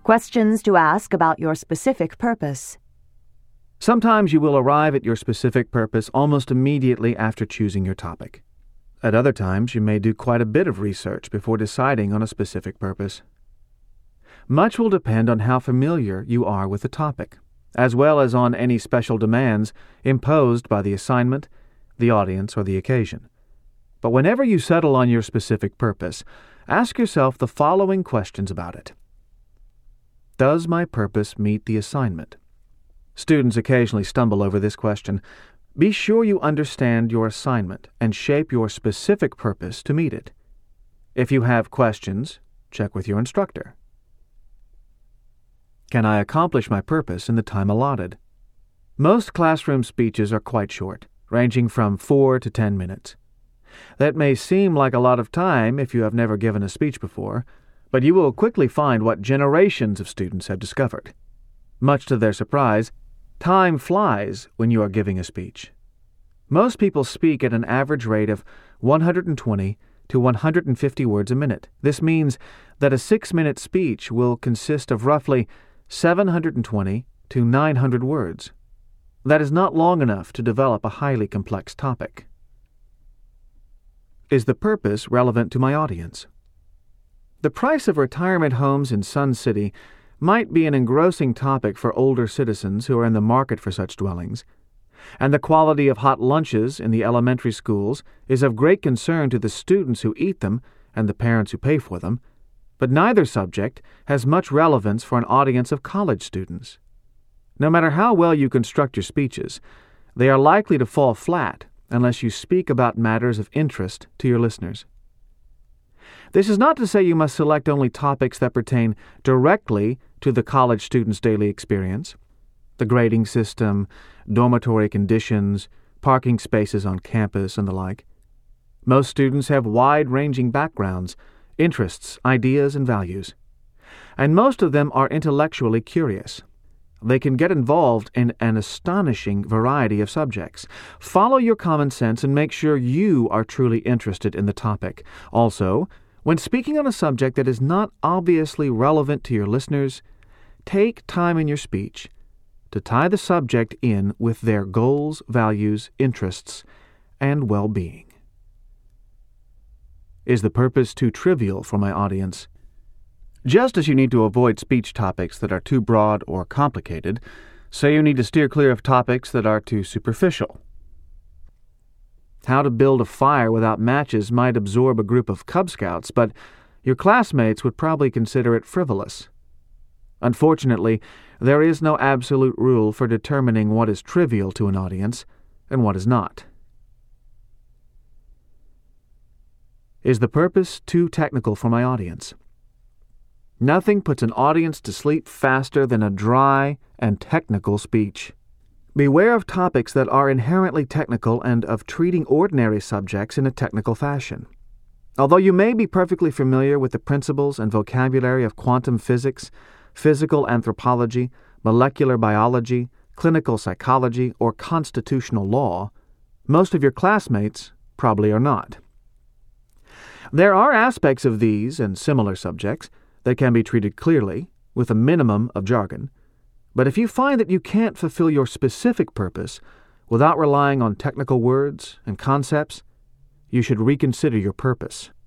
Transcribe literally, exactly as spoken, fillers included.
Questions to ask about your specific purpose. Sometimes you will arrive at your specific purpose almost immediately after choosing your topic. At other times, you may do quite a bit of research before deciding on a specific purpose. Much will depend on how familiar you are with the topic, as well as on any special demands imposed by the assignment, the audience, or the occasion. But whenever you settle on your specific purpose, ask yourself the following questions about it. Does my purpose meet the assignment? Students occasionally stumble over this question. Be sure you understand your assignment and shape your specific purpose to meet it. If you have questions, check with your instructor. Can I accomplish my purpose in the time allotted? Most classroom speeches are quite short, ranging from four to ten minutes. That may seem like a lot of time if you have never given a speech before, but you will quickly find what generations of students have discovered. Much to their surprise, time flies when you are giving a speech. Most people speak at an average rate of one hundred twenty to one hundred fifty words a minute. This means that a six-minute speech will consist of roughly seven hundred twenty to nine hundred words. That is not long enough to develop a highly complex topic. Is the purpose relevant to my audience? The price of retirement homes in Sun City might be an engrossing topic for older citizens who are in the market for such dwellings, and the quality of hot lunches in the elementary schools is of great concern to the students who eat them and the parents who pay for them, but neither subject has much relevance for an audience of college students. No matter how well you construct your speeches, they are likely to fall flat unless you speak about matters of interest to your listeners. This is not to say you must select only topics that pertain directly to the college student's daily experience. The grading system, dormitory conditions, parking spaces on campus, and the like. Most students have wide-ranging backgrounds, interests, ideas, and values. And most of them are intellectually curious. They can get involved in an astonishing variety of subjects. Follow your common sense and make sure you are truly interested in the topic. Also, when speaking on a subject that is not obviously relevant to your listeners, take time in your speech to tie the subject in with their goals, values, interests, and well-being. Is the purpose too trivial for my audience? Just as you need to avoid speech topics that are too broad or complicated, so you need to steer clear of topics that are too superficial. How to build a fire without matches might absorb a group of Cub Scouts, but your classmates would probably consider it frivolous. Unfortunately, there is no absolute rule for determining what is trivial to an audience and what is not. Is the purpose too technical for my audience? Nothing puts an audience to sleep faster than a dry and technical speech. Beware of topics that are inherently technical and of treating ordinary subjects in a technical fashion. Although you may be perfectly familiar with the principles and vocabulary of quantum physics, physical anthropology, molecular biology, clinical psychology, or constitutional law, most of your classmates probably are not. There are aspects of these and similar subjects that can be treated clearly, with a minimum of jargon, but if you find that you can't fulfill your specific purpose without relying on technical words and concepts, you should reconsider your purpose.